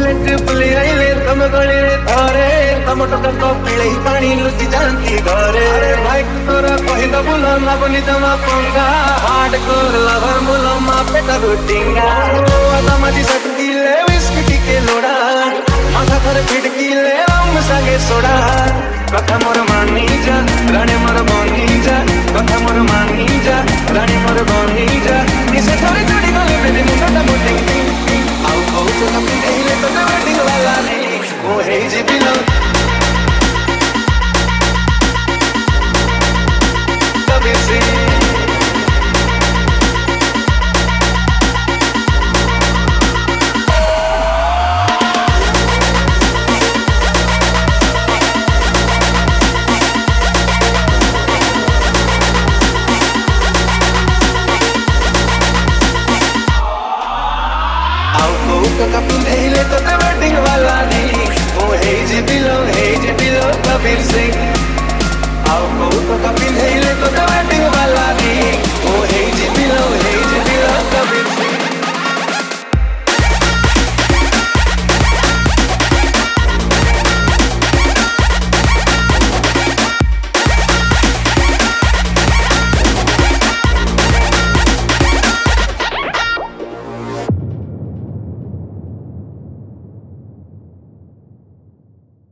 बुली आइले तम गली धरे तम टक पिले पानी लुचि जाती घरे भाई तोरा कहि द बुल ना बनी जमा पंगा हार्ड कोर लवर मुल मा पेट रुटिंगा तमाजी सटकीले विस्की के लोड़ा माथा कर फिटकीले हम संगे सोड़ा कथा मोर मानी जा रानी मोर बनी जा कथा मोर मानी जा रानी मोर बनी जा इसे थोड़ी जोड़ी गले मेरे मुंडा मोटे आओ आओ तो कभी नहीं तो वेडिंग वाला नहीं वो है जी बिलो कभी से ले तो वेडिंग वाला नहीं वो है जी बिलो कबीर सिंह आओ तो कभी